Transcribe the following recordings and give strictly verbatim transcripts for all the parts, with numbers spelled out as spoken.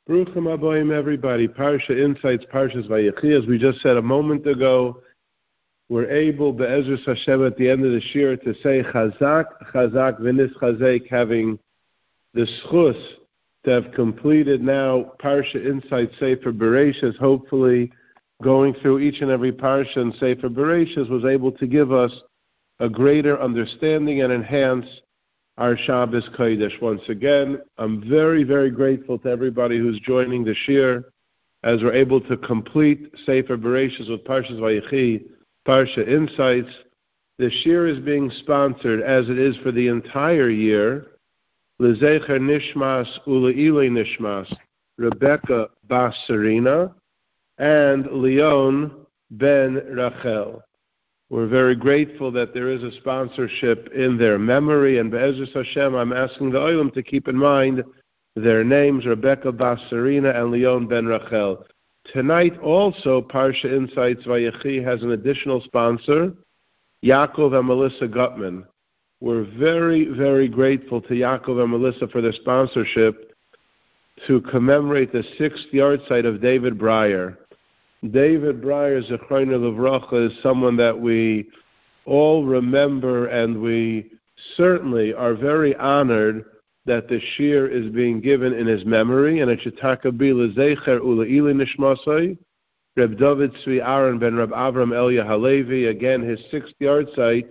Baruchim Aboim, everybody. Parsha Insights, Parshas Vayechi. As we just said a moment ago, we're able, Be'ezrus Hashem, at the end of the shir to say Chazak, Chazak, V'nis Chazek, having the schus to have completed now Parsha Insights, Sefer Bereshis. Hopefully, going through each and every Parsha in Sefer Bereshis was able to give us a greater understanding and enhance our Shabbos Kodesh. Once again, I'm very, very grateful to everybody who's joining the shir as we're able to complete Sefer Bereshis with Parshas Vayechi, Parsha Insights. The shir is being sponsored, as it is for the entire year, L'Zecher Nishmas Ule'ilei Nishmas, Rebecca Bas Serena, and Leon Ben Rachel. We're very grateful that there is a sponsorship in their memory, and Be'ezrus Hashem, I'm asking the Olam to keep in mind their names, Rebecca Bas Serena and Leon Ben Rachel. Tonight also, Parsha Insights Vayechi has an additional sponsor, Yaakov and Melissa Gutman. We're very, very grateful to Yaakov and Melissa for their sponsorship to commemorate the sixth yahrzeit of David Breyer. David Breyer, Zechrono Livracha, is someone that we all remember, and we certainly are very honored that the shir is being given in his memory, and it should be L'Zecher Ule'ilei Nishmasai, Reb David Tzvi Aaron ben Reb Avram Elia Halevi. Again, his sixth yahrzeit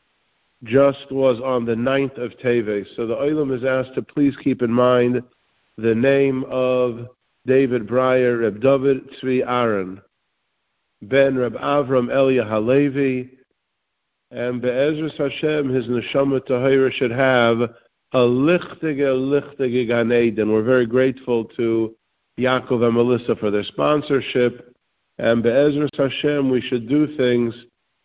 just was on the ninth of Teves. So the Olam is asked to please keep in mind the name of David Breyer, Reb David Tzvi Aaron, Ben Reb Avram Elia Halevi, and Be'ezrus Hashem, his neshama tahira should have a lichtige, lichtige Gan Eden. We're very grateful to Yaakov and Melissa for their sponsorship, and Be'ezrus Hashem, we should do things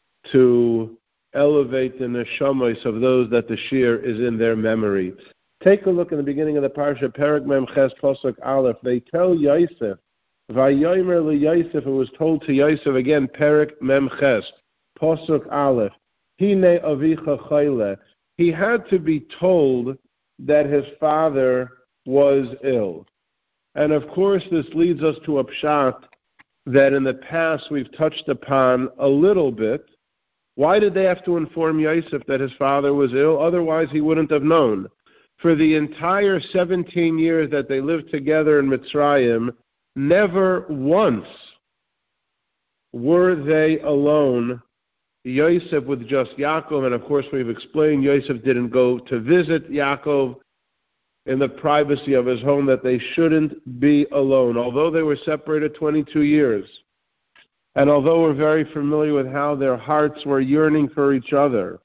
to elevate the neshamas of those that the shir is in their memory. Take a look in the beginning of the parsha, Perek Mem Ches Pasuk Aleph. They tell Yosef, Vayomer li Yosef, it was told to Yosef again, Perek Mem Ches Pasuk Aleph. Hine avicha chayle. He had to be told that his father was ill, and of course this leads us to a pshat that in the past we've touched upon a little bit. Why did they have to inform Yosef that his father was ill? Otherwise, he wouldn't have known. For the entire seventeen years that they lived together in Mitzrayim, never once were they alone, Yosef with just Yaakov. And of course, we've explained Yosef didn't go to visit Yaakov in the privacy of his home, that they shouldn't be alone, although they were separated twenty-two years. And although we're very familiar with how their hearts were yearning for each other,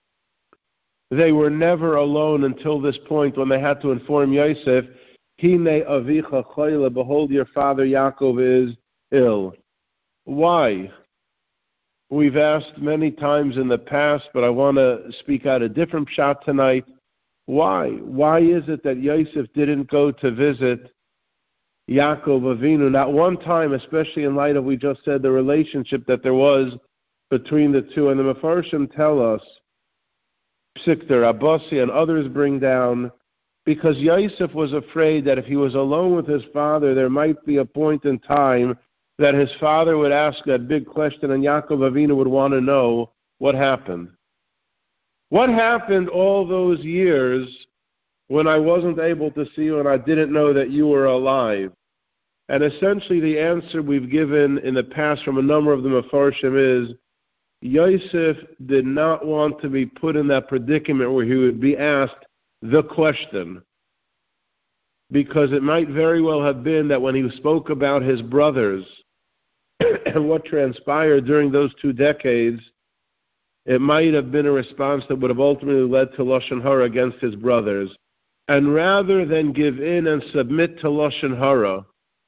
they were never alone until this point when they had to inform Yosef, Hine avicha choyle, behold, your father Yaakov is ill. Why? We've asked many times in the past, but I want to speak out a different shot tonight. Why? Why is it that Yosef didn't go to visit Yaakov Avinu? Not one time, especially in light of, we just said, the relationship that there was between the two. And the Mefarshim tell us, Psikter, Abbasi, and others bring down, because Yosef was afraid that if he was alone with his father, there might be a point in time that his father would ask that big question, and Yaakov Avinu would want to know what happened. What happened all those years when I wasn't able to see you and I didn't know that you were alive? And essentially the answer we've given in the past from a number of the Mefarshim is, Yosef did not want to be put in that predicament where he would be asked the question, because it might very well have been that when he spoke about his brothers and what transpired during those two decades, it might have been a response that would have ultimately led to Lashon Hara against his brothers. And rather than give in and submit to Lashon Hara,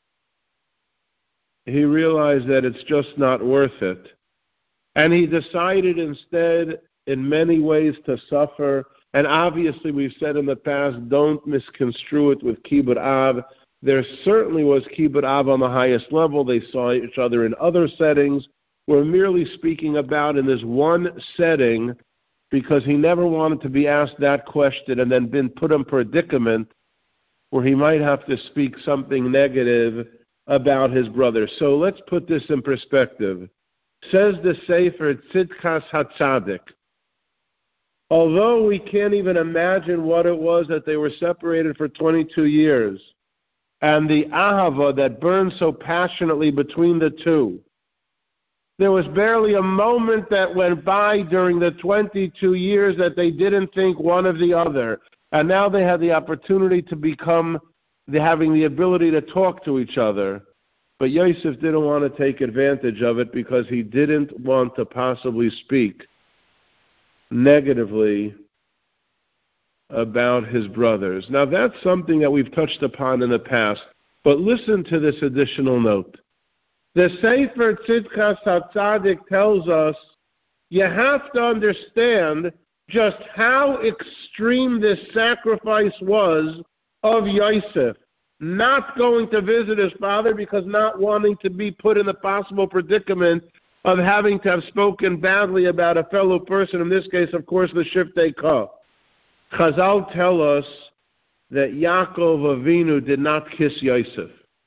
he realized that it's just not worth it. And he decided instead, in many ways, to suffer. And obviously, we've said in the past, don't misconstrue it with Kibbud Av. There certainly was Kibbud Av on the highest level. They saw each other in other settings. We're merely speaking about in this one setting, because he never wanted to be asked that question and then been put in predicament where he might have to speak something negative about his brother. So let's put this in perspective. Says the Sefer Tzidkas HaTzadik. Although we can't even imagine what it was that they were separated for twenty-two years, and the ahava that burned so passionately between the two, there was barely a moment that went by during the twenty-two years that they didn't think one of the other. And now they had the opportunity to become, having the ability to talk to each other. But Yosef didn't want to take advantage of it because he didn't want to possibly speak negatively about his brothers. Now that's something that we've touched upon in the past, but listen to this additional note. The Sefer Tzidkas HaTzadik tells us you have to understand just how extreme this sacrifice was of Yosef, not going to visit his father because not wanting to be put in the possible predicament of having to have spoken badly about a fellow person, in this case, of course, the Shiftei Ka. Chazal tell us that Yaakov Avinu did not kiss Yosef.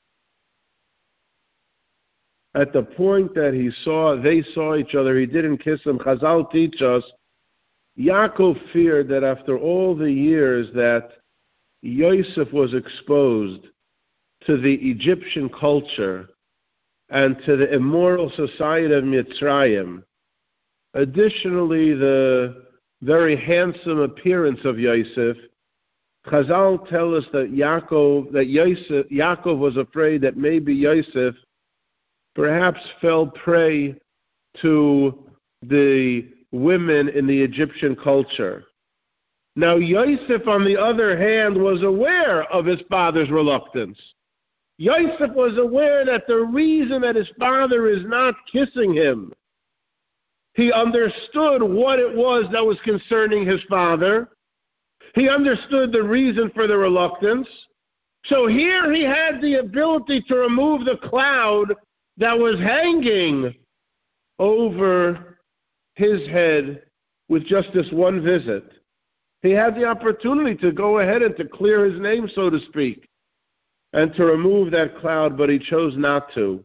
At the point that he saw, they saw each other, he didn't kiss him. Chazal teach us, Yaakov feared that after all the years that Yosef was exposed to the Egyptian culture and to the immoral society of Mitzrayim, additionally the very handsome appearance of Yosef, Chazal tell us that Yaakov, that Yosef, Yaakov was afraid that maybe Yosef perhaps fell prey to the women in the Egyptian culture. Now Yosef, on the other hand, was aware of his father's reluctance. Yosef was aware that the reason that his father is not kissing him, he understood what it was that was concerning his father. He understood the reason for the reluctance. So here he had the ability to remove the cloud that was hanging over his head with just this one visit. He had the opportunity to go ahead and to clear his name, so to speak, and to remove that cloud, but he chose not to.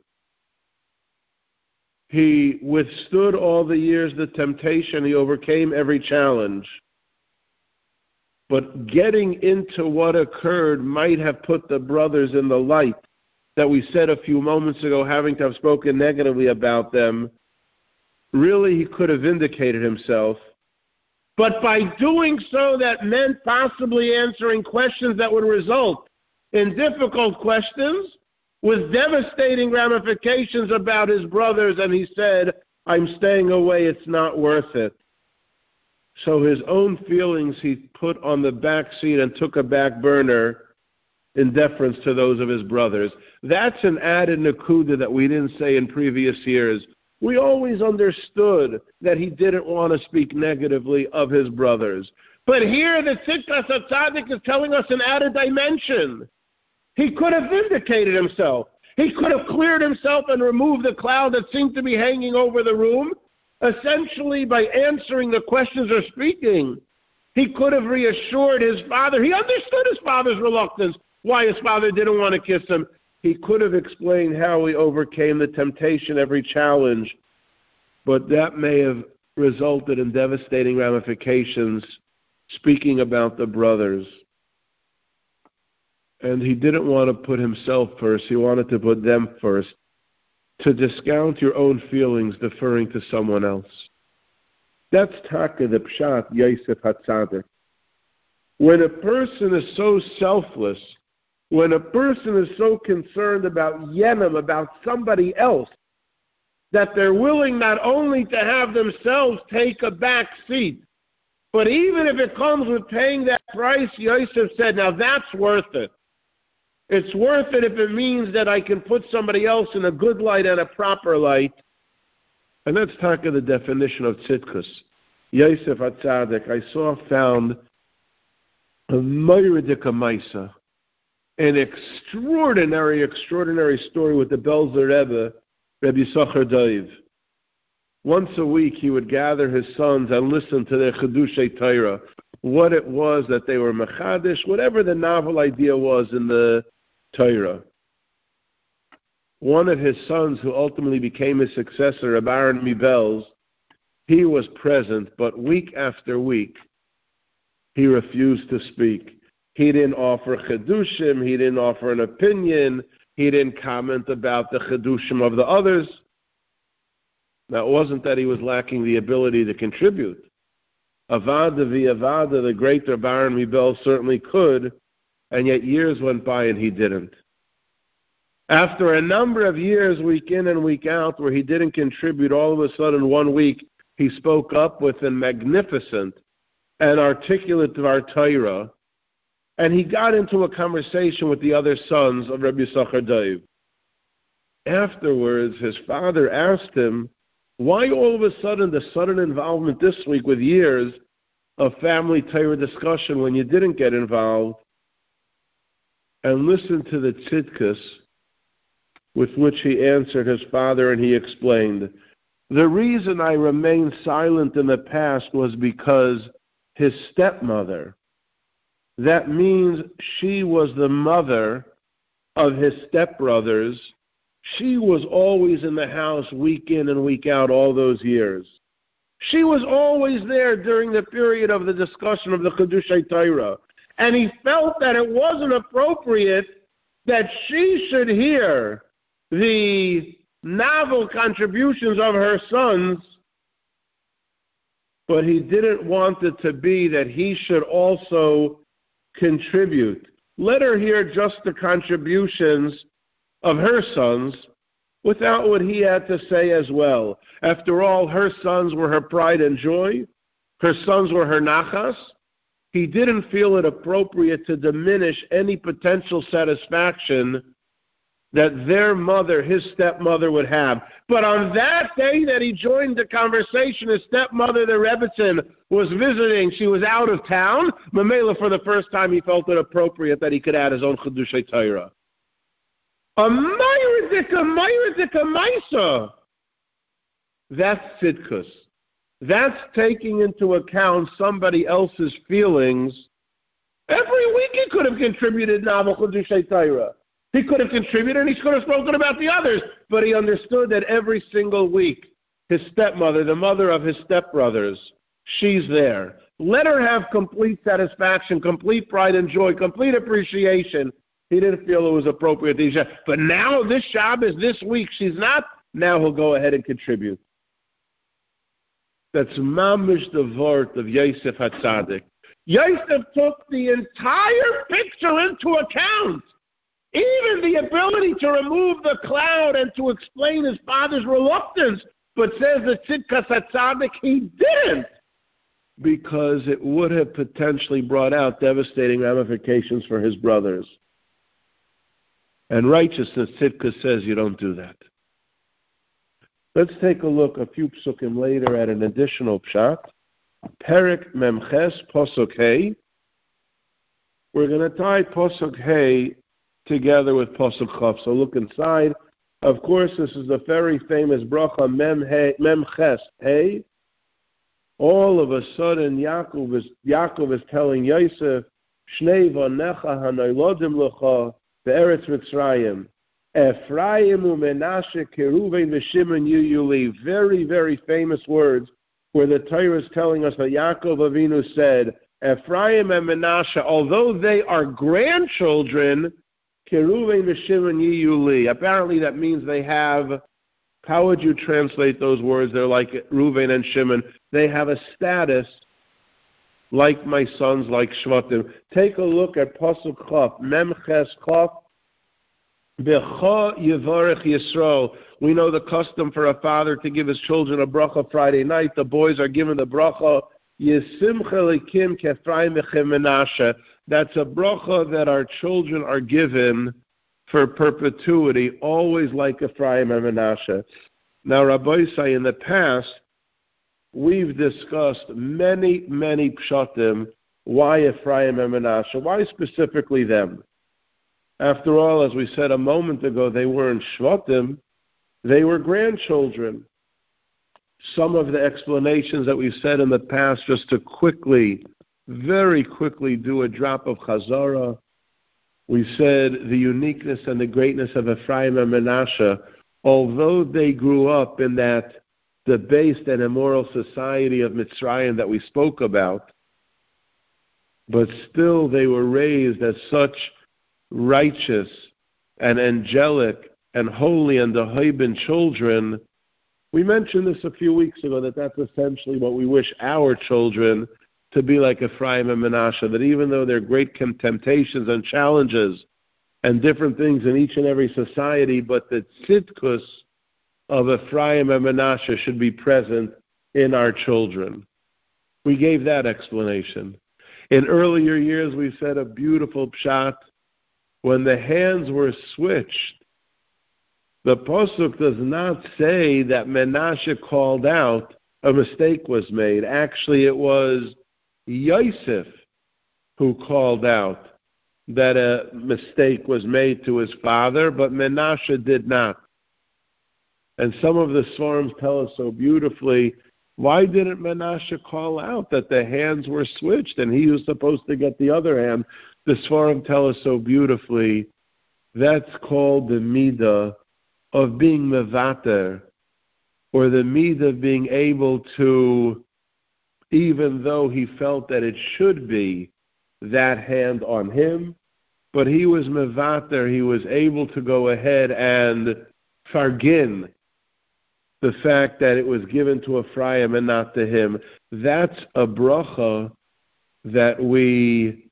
He withstood all the years the temptation. He overcame every challenge. But getting into what occurred might have put the brothers in the light that we said a few moments ago, having to have spoken negatively about them. Really, he could have vindicated himself. But by doing so, that meant possibly answering questions that would result in difficult questions with devastating ramifications about his brothers, and he said, I'm staying away, it's not worth it. So his own feelings he put on the back seat and took a back burner in deference to those of his brothers. That's an added nakuda that we didn't say in previous years. We always understood that he didn't want to speak negatively of his brothers. But here the Tzidkas HaTzadik is telling us an added dimension. He could have vindicated himself. He could have cleared himself and removed the cloud that seemed to be hanging over the room, essentially by answering the questions or speaking. He could have reassured his father. He understood his father's reluctance, why his father didn't want to kiss him. He could have explained how he overcame the temptation, every challenge, but that may have resulted in devastating ramifications, speaking about the brothers. And he didn't want to put himself first. He wanted to put them first. To discount your own feelings, deferring to someone else. That's taka the pshat Yosef HaTzadik. When a person is so selfless, when a person is so concerned about yenim, about somebody else, that they're willing not only to have themselves take a back seat, but even if it comes with paying that price, Yosef said, now that's worth it. It's worth it if it means that I can put somebody else in a good light and a proper light. And that's taka the definition of tzidkus. Yosef HaTzadik, I saw, found a Moiridika Maisa, an extraordinary, extraordinary story with the Belzer Rebbe, Rebbe Yisachar Dov. Once a week he would gather his sons and listen to their Chedushei Torah. what it was that they were mechadish, whatever the novel idea was in the Torah. One of his sons, who ultimately became his successor, Reb Aaron Mibels, he was present, but week after week, he refused to speak. He didn't offer chedushim, he didn't offer an opinion, he didn't comment about the chedushim of the others. Now, it wasn't that he was lacking the ability to contribute. Avada via Avada, the great Reb Aaron Mibel certainly could, and yet years went by and he didn't. After a number of years, week in and week out, where he didn't contribute, all of a sudden one week he spoke up with a magnificent and articulate Dvar Torah, and he got into a conversation with the other sons of Rabbi Yisachar Dov. Afterwards, his father asked him, why all of a sudden the sudden involvement this week with years of family Torah discussion when you didn't get involved? And listen to the tzidkus with which he answered his father, and he explained, the reason I remained silent in the past was because his stepmother, that means she was the mother of his stepbrothers, she was always in the house week in and week out all those years. She was always there during the period of the discussion of the Chedushei Torah. And he felt that it wasn't appropriate that she should hear the novel contributions of her sons, but he didn't want it to be that he should also contribute. Let her hear just the contributions of her sons without what he had to say as well. After all, her sons were her pride and joy. Her sons were her nachas. He didn't feel it appropriate to diminish any potential satisfaction that their mother, his stepmother, would have. But on that day that he joined the conversation, his stepmother, the Rebbetzin, was visiting. She was out of town. Mamela, for the first time, he felt it appropriate that he could add his own Chedushei Torah. A Mayridika, Mayridika Maisa. That's tzidkus. That's taking into account somebody else's feelings. Every week he could have contributed novel Chedushei Torah. He could have contributed and he could have spoken about the others, but he understood that every single week, his stepmother, the mother of his stepbrothers, she's there. Let her have complete satisfaction, complete pride and joy, complete appreciation. He didn't feel it was appropriate. But now this Shabbos, this week, she's not. Now he'll go ahead and contribute. That's mamish the word of Yosef HaTzadik. Yosef took the entire picture into account. Even the ability to remove the cloud and to explain his father's reluctance, but says the Tzidkas HaTzadik, he didn't, because it would have potentially brought out devastating ramifications for his brothers. And righteousness, Tzidkas says you don't do that. Let's take a look a few psukim later at an additional pshat. Perek Memches, Posuk Hey. We're going to tie Posuk Hey together with Posuk Chav. So look inside. Of course, this is the very famous bracha Mem Hey, Mem Ches Hey. All of a sudden, Yaakov is Yaakov is telling Yosef, Shnei vanecha hanoylodim lecha be'eretz Mitzrayim, Ephraim u'Menashe Keruven v'Shimon Yuyuli. Very, very famous words where the Torah is telling us that Yaakov Avinu said, Ephraim and Menashe, although they are grandchildren, Keruven v'Shimon Yiyuli. Apparently that means they have, how would you translate those words? They're like Reuven and Shimon. They have a status like my sons, like Shvatim. Take a look at Pasuk Chaf, Mem Ches Chaf, Becha Yevarech Yisrael. We know the custom for a father to give his children a bracha Friday night. The boys are given the bracha Yesimcha Lekim Kefraim Echem Menashe. That's a bracha that our children are given for perpetuity, always like Ephraim and Menashe. Now, Rabbi say in the past, we've discussed many, many pshatim, why Ephraim and Menashe, why specifically them? After all, as we said a moment ago, they weren't Shvatim, they were grandchildren. Some of the explanations that we've said in the past, just to quickly very quickly do a drop of Chazara. We said the uniqueness and the greatness of Ephraim and Menashe, although they grew up in that debased and immoral society of Mitzrayim that we spoke about, but still they were raised as such righteous and angelic and holy and Dehoibin children. We mentioned this a few weeks ago, that that's essentially what we wish our children to be like Ephraim and Menashe, that even though there are great temptations and challenges and different things in each and every society, but the tzidkus of Ephraim and Menashe should be present in our children. We gave that explanation. In earlier years, we said a beautiful pshat. When the hands were switched, the Pasuk does not say that Menashe called out a mistake was made. Actually, it was Yosef who called out that a mistake was made to his father, but Menashe did not. And some of the Svarim tell us so beautifully, why didn't Menashe call out that the hands were switched and he was supposed to get the other hand? The Svarim tell us so beautifully, that's called the midah of being mevater, or the midah of being able to, even though he felt that it should be that hand on him, but he was mevater, he was able to go ahead and fargin the fact that it was given to Ephraim and not to him. That's a bracha that we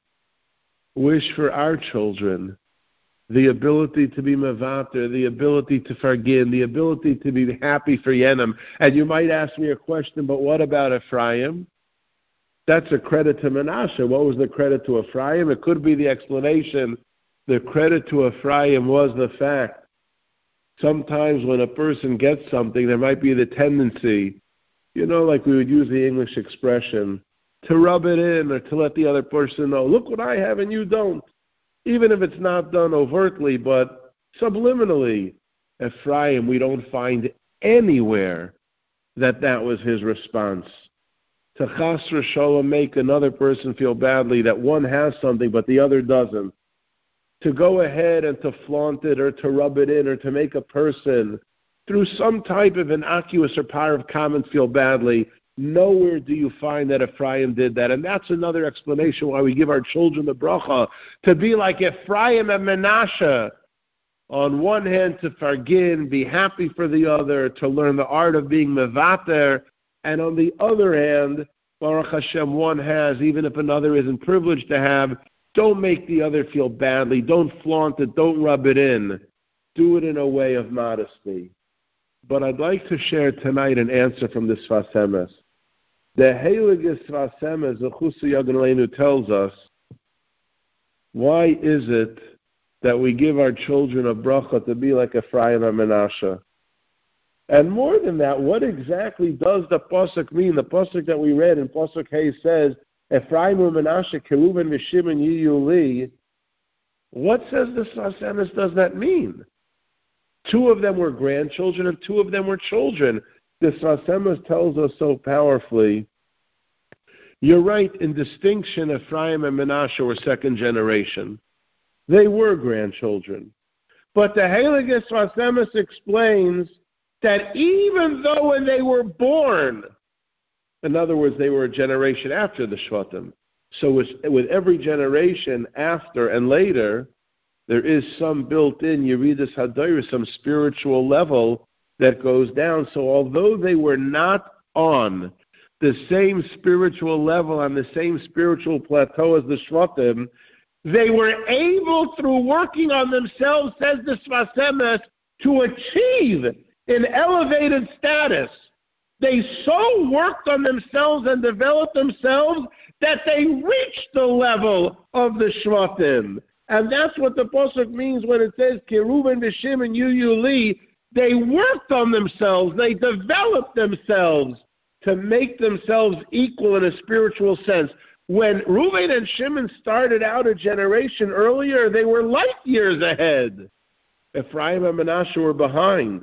wish for our children. The ability to be mevater, the ability to forgive, the ability to be happy for Yenim. And you might ask me a question, but what about Ephraim? That's a credit to Menashe. What was the credit to Ephraim? It could be the explanation. The credit to Ephraim was the fact, sometimes when a person gets something, there might be the tendency, you know, like we would use the English expression, to rub it in or to let the other person know, look what I have and you don't. Even if it's not done overtly, but subliminally. Ephraim, we don't find anywhere that that was his response. To chas v'sholom make another person feel badly that one has something but the other doesn't. To go ahead and to flaunt it or to rub it in or to make a person, through some type of innocuous or power of comment, feel badly. Nowhere do you find that Ephraim did that. And that's another explanation why we give our children the bracha, to be like Ephraim and Menashe. On one hand, to forgive, be happy for the other, to learn the art of being mevater. And on the other hand, Baruch Hashem, one has, even if another isn't privileged to have, don't make the other feel badly. Don't flaunt it. Don't rub it in. Do it in a way of modesty. But I'd like to share tonight an answer from the Sfas Emes. The Heilige Sfas Emes, the Chusu Yagan Aleinu, tells us, why is it that we give our children a bracha to be like Ephraim and Menashe? And more than that, what exactly does the pasuk mean? The pasuk that we read in pasuk Hey says, Ephraim and Menashe, Keruben v'Shimon yiyu li. What says the Sfas Emes does that mean? Two of them were grandchildren and two of them were children. The Sfas Emes tells us so powerfully. You're right, in distinction, Ephraim and Menashe were second generation. They were grandchildren. But the Heilige Sfas Emes explains that even though when they were born, in other words, they were a generation after the Shvatim, so with, with every generation after and later, there is some built-in Yeridus Hadayr, some spiritual level that goes down. So although they were not on the same spiritual level, on the same spiritual plateau as the Shvatim, they were able, through working on themselves, says the Sfas Emes, to achieve an elevated status. They so worked on themselves and developed themselves that they reached the level of the Shvatim. And that's what the pasuk means when it says, Keruben v'Shimon yiyu li. They worked on themselves. They developed themselves to make themselves equal in a spiritual sense. When Reuven and Shimon started out a generation earlier, they were light years ahead. Ephraim and Menashe were behind.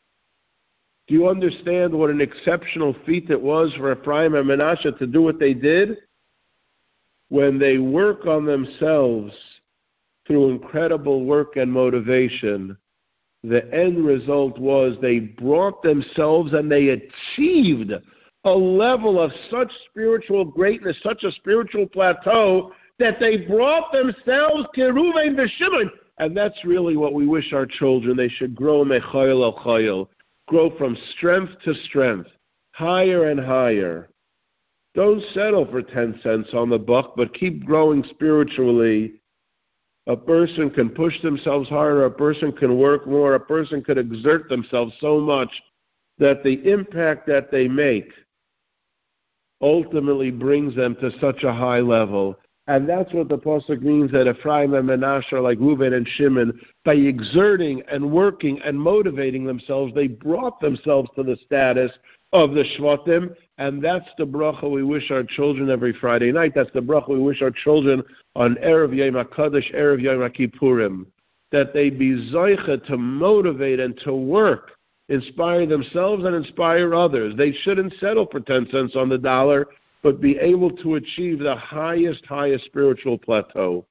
Do you understand what an exceptional feat it was for Ephraim and Menashe to do what they did? when they work on themselves through incredible work and motivation, the end result was they brought themselves and they achieved a level of such spiritual greatness, such a spiritual plateau, that they brought themselves to Reuven v'Shimon. And that's really what we wish our children. They should grow mechayil el chayil, grow from strength to strength, higher and higher. Don't settle for ten cents on the buck, but keep growing spiritually. A person can push themselves harder, a person can work more, a person can exert themselves so much that the impact that they make ultimately brings them to such a high level. And that's what the Pasuk means, that Ephraim and Menashe are like Reuven and Shimon. By exerting and working and motivating themselves, they brought themselves to the status of the Shvatim, and that's the bracha we wish our children every Friday night. That's the bracha we wish our children on Erev Yom HaKadosh, Erev Yom HaKippurim, that they be zoicha to motivate and to work, inspire themselves and inspire others. They shouldn't settle for ten cents on the dollar, but be able to achieve the highest, highest spiritual plateau.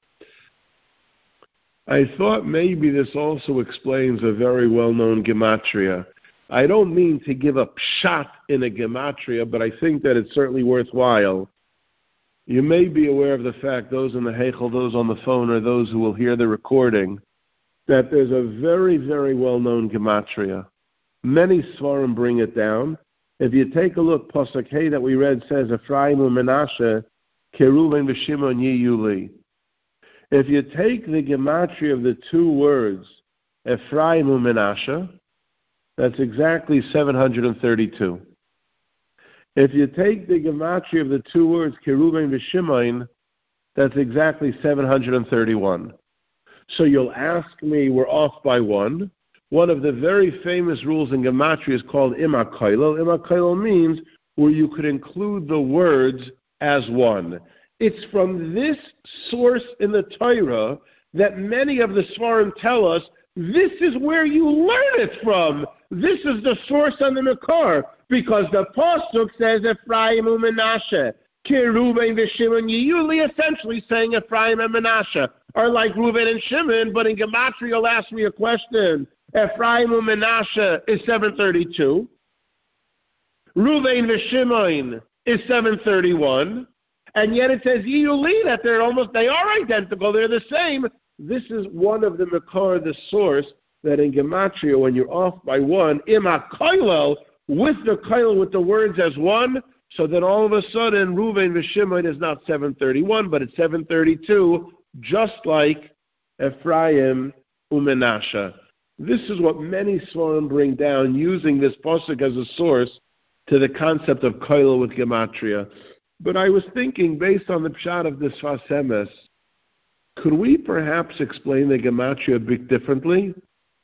I thought maybe this also explains a very well-known gematria. I don't mean to give a pshat in a gematria, but I think that it's certainly worthwhile. You may be aware of the fact, those in the Heichel, those on the phone, or those who will hear the recording, that there's a very, very well-known gematria. Many Svarim bring it down. If you take a look, Pasuk Hey that we read says, Ephraim and Menashe, Keruven v'Shimon yiyuli. If you take the gematria of the two words, Ephraim and Menashe, that's exactly seven hundred thirty-two. If you take the gematria of the two words, Keruven v'Shimon, that's exactly seven hundred thirty-one. So you'll ask me, we're off by one. One of the very famous rules in gematria is called Ima Kailel. Ima Kailel means where you could include the words as one. It's from this source in the Torah that many of the Svarim tell us this is where you learn it from. This is the source on the Makar, because the Pasuk says Ephraim and Menashe, Keruven v'Shimon yiyuli, essentially saying Ephraim and Menashe are like Reuven and Shimon, but in gematria you'll ask me a question. Ephraim and Menashe is seven thirty-two. Reuven v'Shimon is seven thirty-one. And yet it says Yiyuli, that they're almost, they are identical, they're the same. This is one of the Makar, the source, that in gematria, when you're off by one, Ima Kailel, with the Kailel, with the words as one, so then all of a sudden, Reuven v'Shimon is not seven thirty-one, but it's seven thirty-two, just like Ephraim and Menashe. This is what many Svarim bring down, using this pasuk as a source to the concept of Kailel with gematria. But I was thinking, based on the pshat of the Sfas Emes, could we perhaps explain the gematria a bit differently?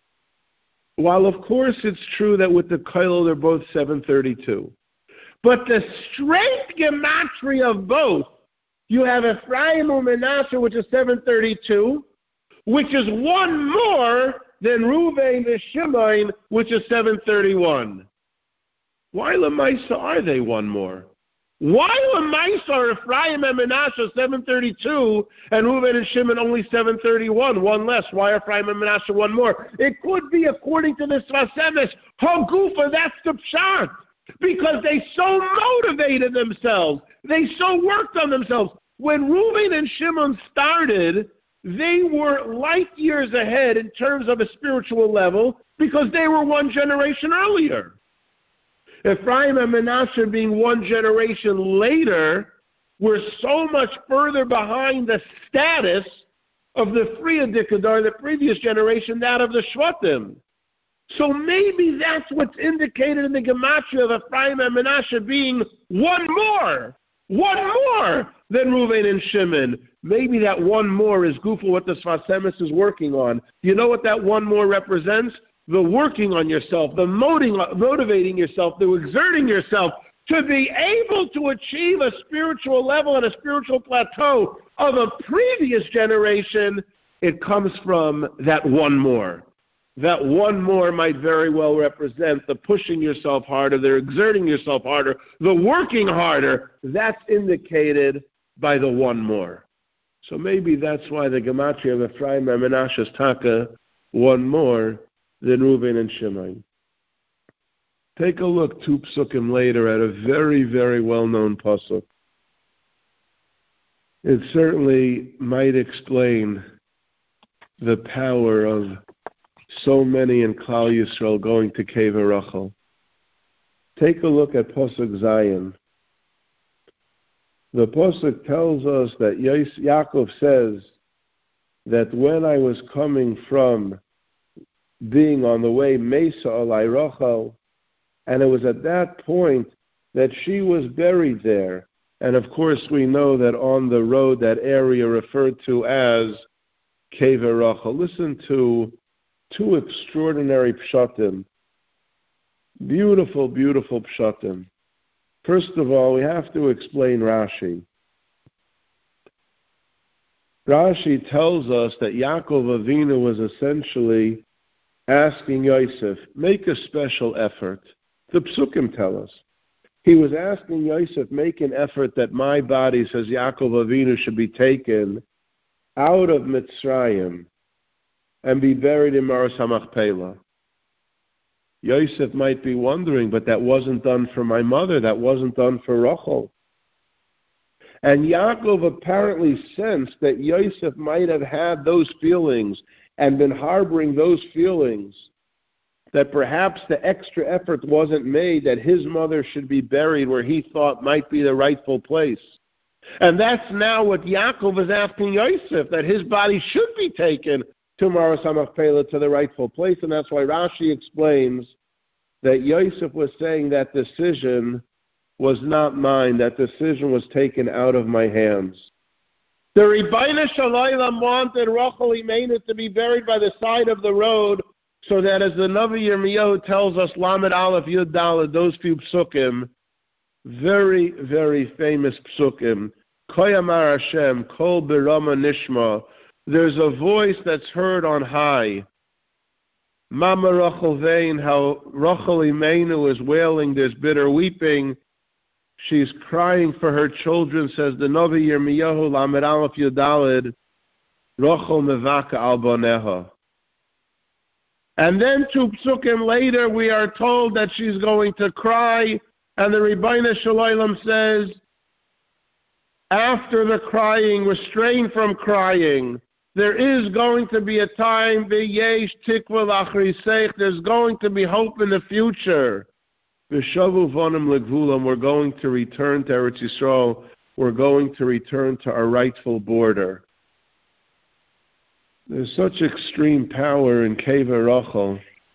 While of course it's true that with the Kailel they're both seven thirty-two, but the straight gematria of both, you have Ephraim and Menashe, which is seven thirty-two, which is one more than Reuven and Shimon, which is seven thirty-one. Why Lamaisa are they one more? Why Lamaisa are Ephraim and Menashe seven thirty-two and Reuven and Shimon only seven thirty-one, one less? Why Ephraim and Menashe one more? It could be, according to the Sfas Emes, Hagufa, that's the pshat. Because they so motivated themselves. They so worked on themselves. When Reuven and Shimon started, they were light years ahead in terms of a spiritual level because they were one generation earlier. Ephraim and Menashe, being one generation later, were so much further behind the status of the Friyadikadar, the previous generation, that of the Shvatim. So maybe that's what's indicated in the gematria of Ephraim and Menashe being one more, one more than Reuven and Shimon. Maybe that one more is Gufa, what the Sfas Emes is working on. You know what that one more represents? The working on yourself, the motivating yourself, the exerting yourself to be able to achieve a spiritual level and a spiritual plateau of a previous generation. It comes from that one more. That one more might very well represent the pushing yourself harder, the exerting yourself harder, the working harder. That's indicated by the one more. So maybe that's why the Gematria of Ephraim and Menashe is taka one more than Reuven and Shimon. Take a look two psukim later at a very, very well-known pasuk. It certainly might explain the power of so many in Klal Yisrael going to Kever Rachel. Take a look at pasuk Zion. The pasuk tells us that Yaakov says that when I was coming from being on the way Mesa alai Rachel, and it was at that point that she was buried there. And of course we know that on the road, that area referred to as Kever Rachel. Listen to two extraordinary pshatim. Beautiful, beautiful pshatim. First of all, we have to explain Rashi. Rashi tells us that Yaakov Avinu was essentially asking Yosef, make a special effort. The psukim tell us. He was asking Yosef, make an effort that my body, says Yaakov Avinu, should be taken out of Mitzrayim and be buried in Maras HaMachpelah. Yosef might be wondering, but that wasn't done for my mother. That wasn't done for Rachel. And Yaakov apparently sensed that Yosef might have had those feelings and been harboring those feelings, that perhaps the extra effort wasn't made, that his mother should be buried where he thought might be the rightful place. And that's now what Yaakov is asking Yosef, that his body should be taken to Maras HaMachpelah, to the rightful place. And that's why Rashi explains that Yosef was saying that decision was not mine, that decision was taken out of my hands. The Rebbeinu Shalom wanted Rachel Imenu to be buried by the side of the road, so that as the Navi Yirmiyahu tells us, Lamed Aleph Yud Daled, those few psukim, very, very famous psukim, Koyamar Hashem, Kol Berama Nishma, there's a voice that's heard on high. Mama Rachel Vein, how Rachel Imenu is wailing, there's bitter weeping. She's crying for her children, says the Navi Yirmiyahu, Lamed Aleph Yud Daled, Rachel Mevaka Al Boneha. And then two psukim later, we are told that she's going to cry, and the Rebbeinu Shalom says, after the crying, refrain from crying. There is going to be a time, v'yesh tikva l'achriseich, there's going to be hope in the future. V'shavu vonim legvulam, we're going to return to Eretz Yisrael, we're going to return to our rightful border. There's such extreme power in Kever Rachel.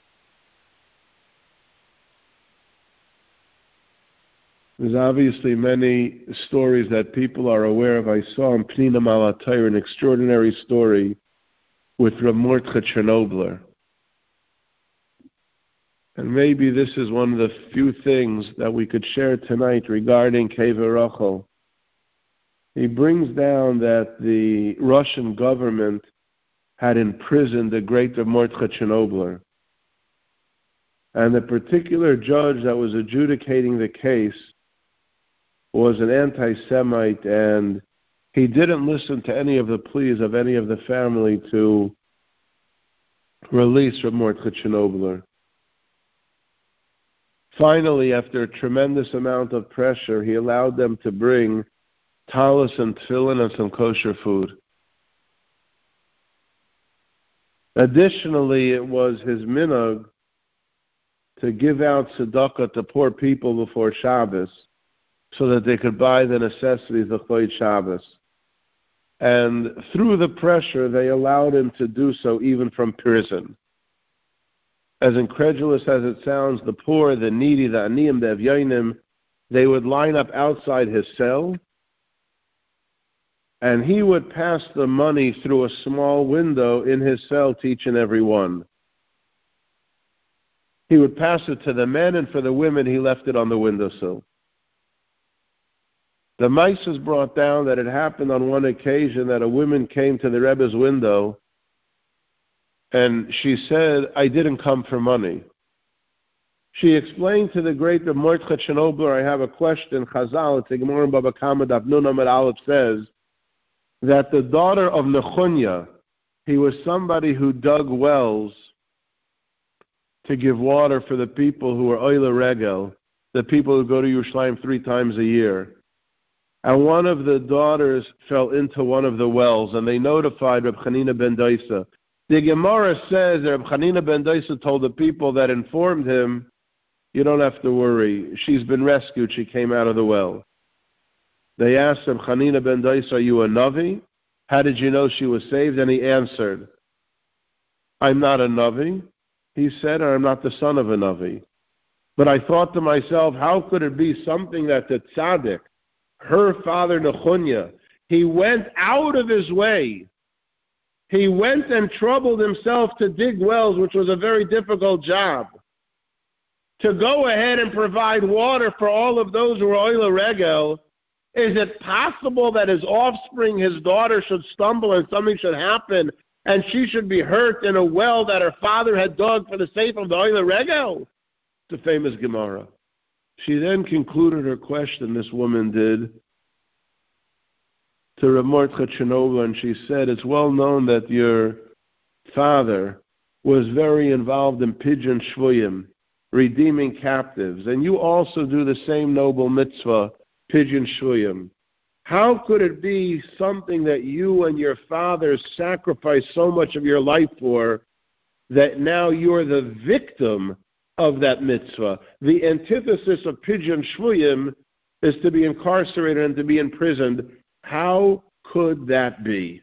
There's obviously many stories that people are aware of. I saw in Pnina Malatayr an extraordinary story with Rav Mordechai Chernobler. And maybe this is one of the few things that we could share tonight regarding Kever Rachel. He brings down that the Russian government had imprisoned the great Rav Mordechai Chernobler. And the particular judge that was adjudicating the case was an anti-Semite, and he didn't listen to any of the pleas of any of the family to release Rav Mordechai Chernobler. Finally, after a tremendous amount of pressure, he allowed them to bring talis and tefillin and some kosher food. Additionally, it was his minhag to give out tzedakah to poor people before Shabbos so that they could buy the necessities of Chayei Shabbos. And through the pressure, they allowed him to do so even from prison. As incredulous as it sounds, the poor, the needy, the aniyim, the evyonim, they would line up outside his cell, and he would pass the money through a small window in his cell to each and every one. He would pass it to the men, and for the women, he left it on the windowsill. The mice is brought down that it happened on one occasion that a woman came to the Rebbe's window, and she said, I didn't come for money. She explained to the great Rav Mordechai Chernobyl, I have a question. Chazal, it's a Gemara in Baba Kama, Daf Nun Amud Aleph says that the daughter of Nechunya, he was somebody who dug wells to give water for the people who were Oile Regel, the people who go to Yerushalayim three times a year. And one of the daughters fell into one of the wells, and they notified Reb Chanina ben Doisa. The Gemara says that Reb Chanina ben Doisa told the people that informed him, you don't have to worry. She's been rescued. She came out of the well. They asked Reb Chanina ben Doisa, are you a Navi? How did you know she was saved? And he answered, I'm not a Navi. He said, I'm not the son of a Navi. But I thought to myself, how could it be something that the tzaddik, her father Nechunya, he went out of his way. He went and troubled himself to dig wells, which was a very difficult job. To go ahead and provide water for all of those who were Oile Regel, is it possible that his offspring, his daughter, should stumble and something should happen and she should be hurt in a well that her father had dug for the sake of the Oile Regel? It's a famous Gemara. She then concluded her question, this woman did, to Rav Mordechai Chernobyl, and she said, it's well known that your father was very involved in Pidyon Shvuyim, redeeming captives, and you also do the same noble mitzvah, Pidyon Shvuyim. How could it be something that you and your father sacrificed so much of your life for, that now you're the victim of that mitzvah? The antithesis of Pidyon Shvuyim is to be incarcerated and to be imprisoned. How could that be?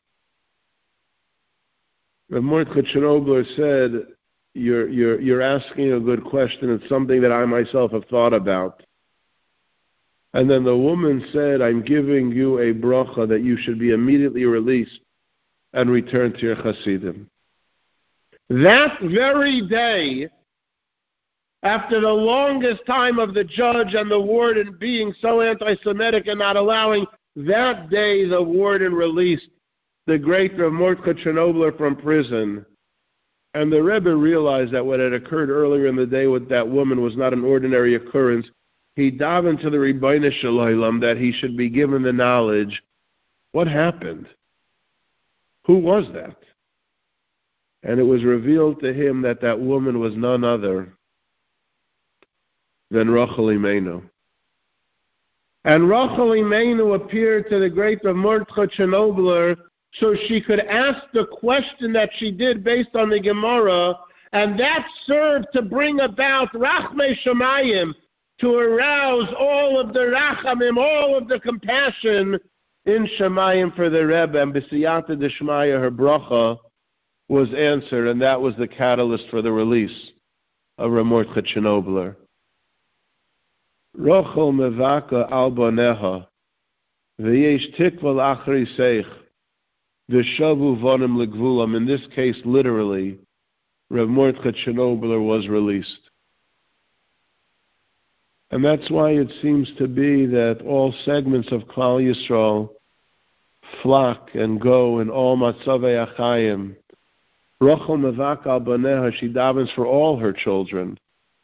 Rav Mordechai Chernobyl said, you're, you're, you're asking a good question. It's something that I myself have thought about. And then the woman said, I'm giving you a bracha that you should be immediately released and return to your Hasidim. That very day, after the longest time of the judge and the warden being so anti-Semitic and not allowing, that day the warden released the great Rav Mordechai Chernobyl from prison. And the Rebbe realized that what had occurred earlier in the day with that woman was not an ordinary occurrence. He davened to the Ribbono Shel Olam that he should be given the knowledge. What happened? Who was that? And it was revealed to him that that woman was none other than Rachel Imenu. And Rachel Imenu appeared to the great Rav Mordechai Chernobyl so she could ask the question that she did based on the Gemara, and that served to bring about Rachmei Shemayim, to arouse all of the Rachamim, all of the compassion in Shemayim for the Rebbe, and B'siyata D'Shmaya, her bracha was answered, and that was the catalyst for the release of Rav Mordechai Chernobyl. Rachel mevaka al baneha, v'yesh tikva l'achri seich, v'shavu vonim l'gvulam. In this case, literally, Rav Mordechai Chernobyl was released. And that's why it seems to be that all segments of Klal Yisrael flock and go in all matzavei achayim. Rachel mevaka al baneha, she davens for all her children.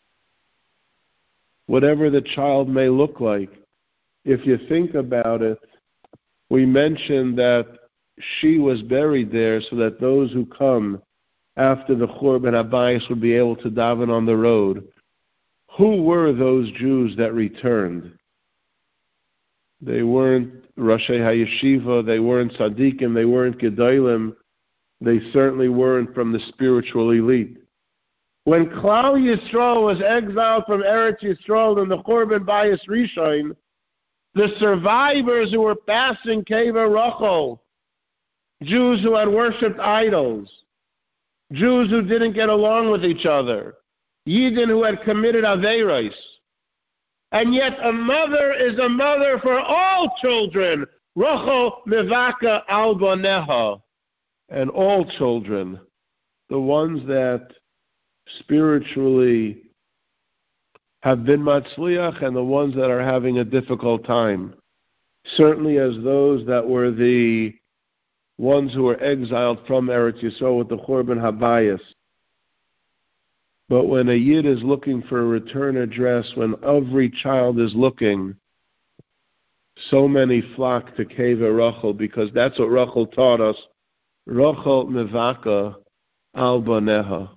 Whatever the child may look like. If you think about it, we mentioned that she was buried there so that those who come after the Churban Habayis would be able to daven on the road. Who were those Jews that returned? They weren't Roshei HaYeshiva, they weren't Tzaddikim, they weren't Gedolim, they certainly weren't from the spiritual elite. When Klal Yisrael was exiled from Eretz Yisrael in the Churban Bayis Rishon, the survivors who were passing Keva Rachel, Jews who had worshipped idols, Jews who didn't get along with each other, Yidden who had committed Aveiros. And yet a mother is a mother for all children. Rachel mevaka al baneha. And all children, the ones that spiritually have been matzliach and the ones that are having a difficult time. Certainly as those that were the ones who were exiled from Eretz Yisrael with the Churban Habayis. But when a yid is looking for a return address, when every child is looking, so many flock to Keva Rachel, because that's what Rachel taught us. Rachel mevaka al baneha.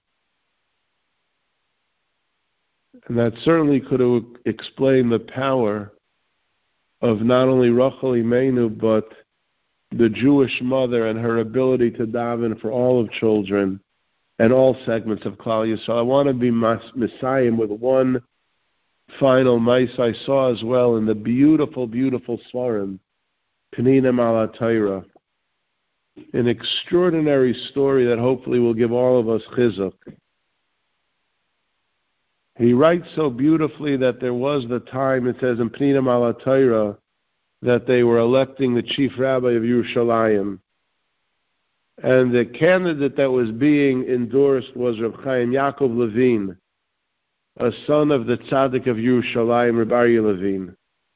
And that certainly could have explained the power of not only Rachel Imenu, but the Jewish mother and her ability to daven for all of children and all segments of Klal Yisrael. I want to be Messiah with one final mice I saw as well in the beautiful, beautiful Svarim, Peninim ala Torah. An extraordinary story that hopefully will give all of us chizuk. He writes so beautifully that there was the time, it says in Peninim ala Torah, that they were electing the chief rabbi of Yerushalayim. And the candidate that was being endorsed was Reb Chaim Yaakov Levine, a son of the tzaddik of Yerushalayim, Reb Aryeh Levine.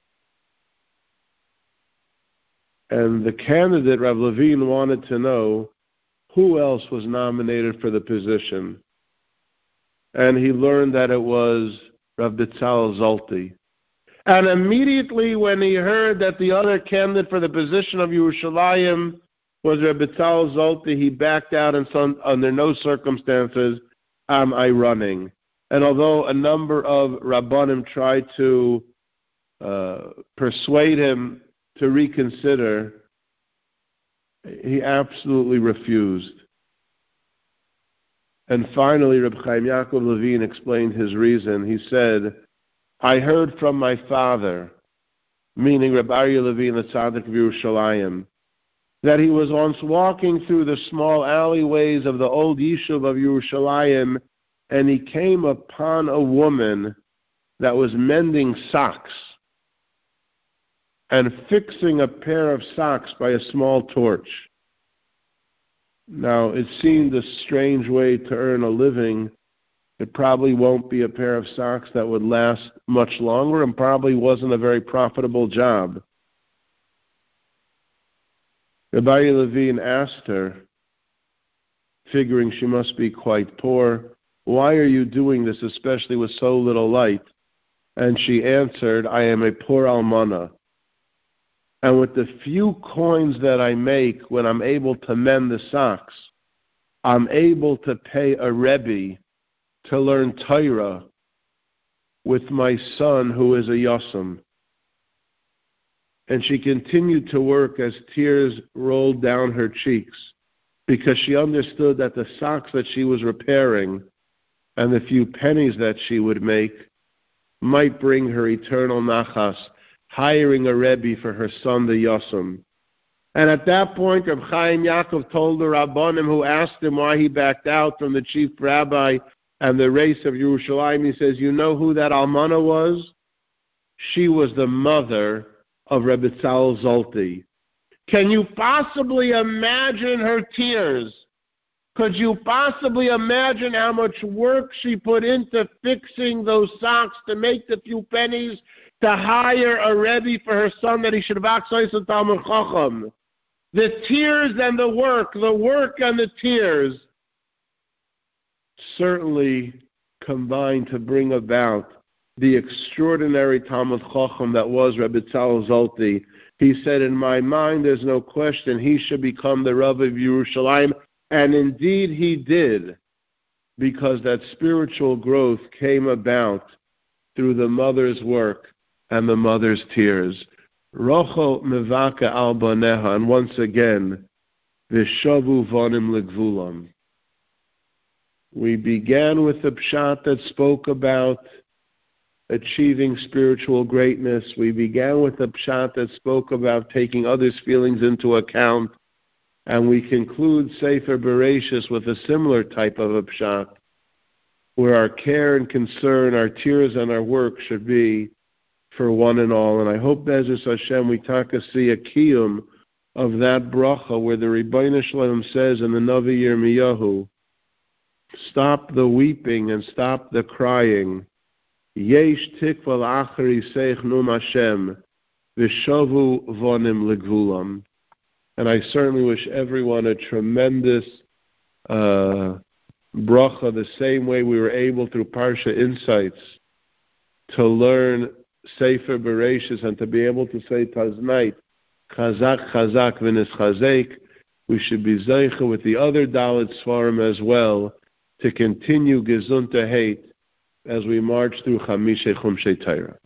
And the candidate, Reb Levine, wanted to know who else was nominated for the position. And he learned that it was Reb Betzalel Zolti. And immediately when he heard that the other candidate for the position of Yerushalayim was Reb Betzalel Zolti, he backed out and said, under no circumstances am I running. And although a number of Rabbanim tried to uh, persuade him to reconsider, he absolutely refused. And finally, Reb Chaim Yaakov Levine explained his reason. He said, I heard from my father, meaning Reb Aryeh Levine, the tzaddik of Yerushalayim, that he was once walking through the small alleyways of the old yishuv of Yerushalayim, and he came upon a woman that was mending socks and fixing a pair of socks by a small torch. Now, it seemed a strange way to earn a living. It probably won't be a pair of socks that would last much longer, and probably wasn't a very profitable job. Rabbi Levine asked her, figuring she must be quite poor, why are you doing this, especially with so little light? And she answered, I am a poor almana. And with the few coins that I make when I'm able to mend the socks, I'm able to pay a Rebbe to learn Torah with my son who is a Yosem. And she continued to work as tears rolled down her cheeks, because she understood that the socks that she was repairing and the few pennies that she would make might bring her eternal nachas, hiring a Rebbe for her son, the Yosem. And at that point, Reb Chaim Yaakov told the Rabbanim who asked him why he backed out from the chief rabbi and the race of Yerushalayim, he says, you know who that almana was? She was the mother of Reb Betzalel Zolti. Can you possibly imagine her tears? Could you possibly imagine how much work she put into fixing those socks to make the few pennies to hire a Rebbe for her son that he should have access to Talmud Chacham? The tears and the work, the work and the tears certainly combined to bring about the extraordinary Talmud Chacham that was Reb Betzalel Zolti. He said, in my mind, there's no question he should become the Rav of Yerushalayim. And indeed he did, because that spiritual growth came about through the mother's work and the mother's tears. Rochel mevaka al baneha, and once again, vishavu vonim legvulam. We began with the pshat that spoke about achieving spiritual greatness. We began with the pshat that spoke about taking others' feelings into account. And we conclude Sefer Bereshis with a similar type of a pshat, where our care and concern, our tears and our work should be for one and all. And I hope, Be'ezus Hashem, we taka see a kiyum of that bracha where the Rebbeinu Shalom says in the Navi Yirmiyahu, stop the weeping and stop the crying. Yesh tikva l'achari seich num Hashem, v'shavu vonim legvulam. And I certainly wish everyone a tremendous uh, bracha the same way we were able through Parsha Insights to learn Sefer Bereshis and to be able to say Taznait, Chazak, Chazak, V'nis Chazek. We should be Zeicha with the other Dalet Svarim as well to continue Gesundheit as we march through Chamishe Chumshei Torah.